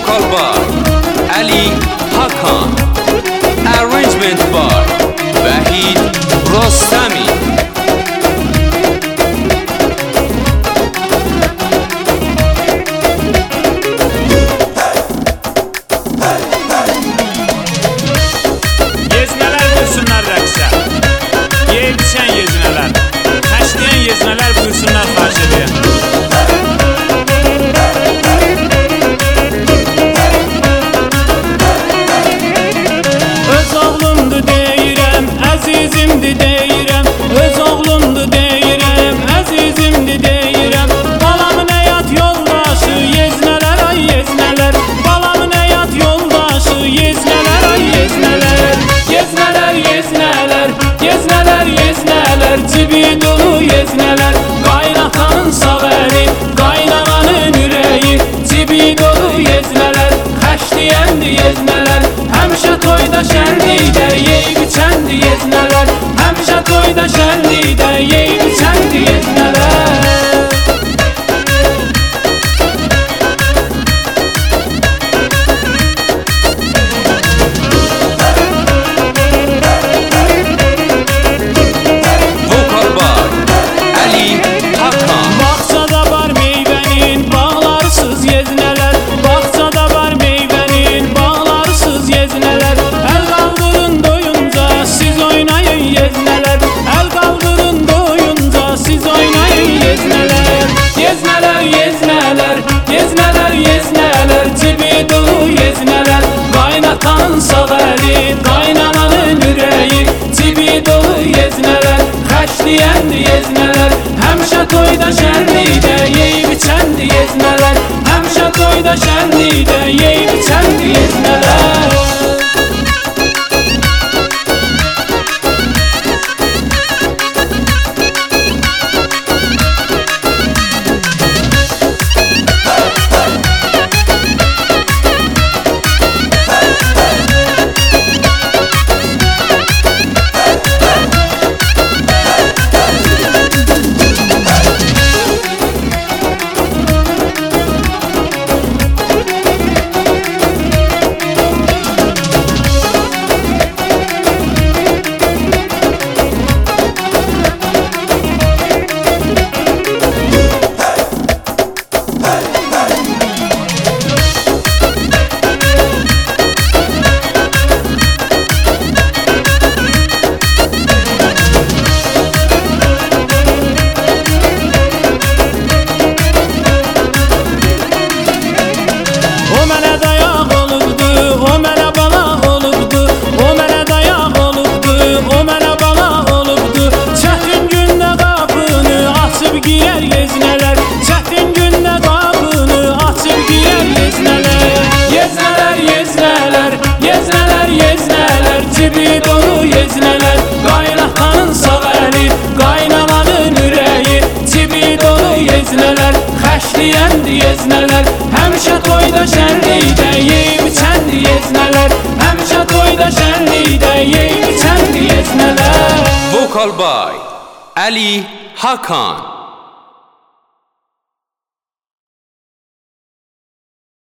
Vocal by Ali Hakan. Arrangement by Vahid Rostami. Yeznələr buyursunlar rəqsə. Yeyib içən yeznələr, həşləyən yeznələr buyursunlar xahiş edəyəm. Öz oğlumdur deyirəm, əzizimdir deyirəm. Öz oğlumdur deyirəm, əzizimdir deyirəm. Balamın həyat yoldaşı yeznələr, ay yeznələr. Balamın həyat yoldaşı yeznələr, ay yeznələr. Yeznələr, yeznələr, yeznələr, yeznələr. Cibi dolu yeznələr. Qaynatanın sağ əli, qaynananın ürəyi. Cibi dolu yeznələr, xəşliyəndir yeznələr. Həmişə toyda şənlikdə yeyib içəndir yeznələr. Həmişə toyda şənlikdə yeyib içəndir yeznələr. Vocal by Ali Hakan. Bağçada var meyvənin bağlarsız yeznələr. Bağçada var meyvənin bağlarsız yeznələr. Əl qaldırın doyunca siz oynayın yeznələr. Əl qaldırın doyunca siz oynayın yeznələr. Yeznələr, yeznələr, yeznələr, yeznələr. Cibi dolu yeznələr. Qaynatanın sağ əli, qaynananın ürəyi. Cibi dolu yeznələr, xəşliyəndir yeznələr. Həmişə toyda şənlikdə yeyib içəndir yeznələr. Həmişə toyda şənlikdə yeyib içəndir yeznələr. O mənə dayaq olubdu, o mənə balaq olubdu. O mənə dayaq olubdu, o mənə balaq olubdu. Çətin gündə qapını açıb girər yeznələr. Çətin gündə qapını açıb girər yeznələr. Yeznələr, yeznələr, yeznələr, yeznələr. Cibi dolu yeznələr. Qaynatanın sağ əli, qaynananın ürəyi. Cibi dolu yeznələr, xəşliyəndir yeznələr. Həmişə toyda şənlikdə yeyib içəndir yeznələr. Həmişə toyda şənlikdə yeyib içəndir yeznələr. Vocal by Ali Hakan.